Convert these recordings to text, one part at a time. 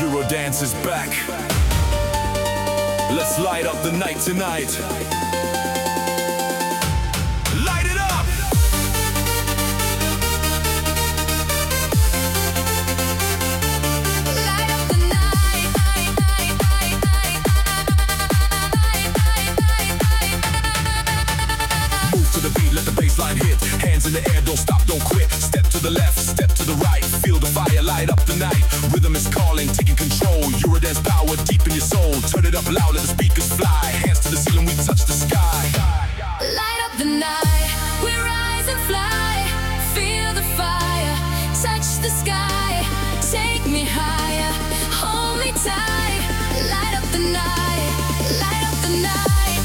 Eurodance is back. Let's light up the night tonight. Light it up! Light up the night. Move to the beat, let the bassline hit. Hands in the air, don't stop, don't quit. Step to the left, step to the right. Feel the fire, light up the night. Rhythm is calling, taking control. Eurodance power deep in your soul. Turn it up loud, let the speakers fly. Hands to the ceiling, we touch the sky. Light up the night. We rise and fly. Feel the fire. Touch the sky. Take me higher. Hold me tight. Light up the night. Light up the night.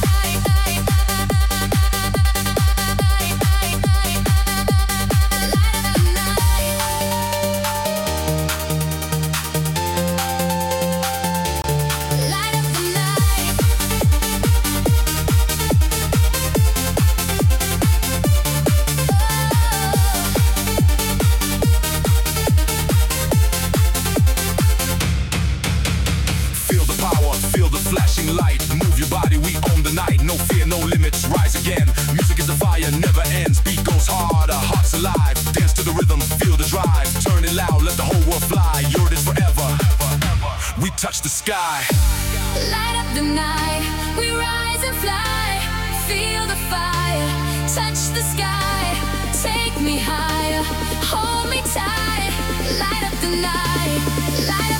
Flashing light, move your body, we own the night. No fear, no limits, rise again. Music is the fire, never ends. Beat goes harder, hearts alive. Dance to the rhythm, feel the drive. Turn it loud, let the whole world fly. Eurodance forever. We touch the sky. Light up the night. We rise and fly. Feel the fire. Touch the sky. Take me higher. Hold me tight. Light up the night. Light up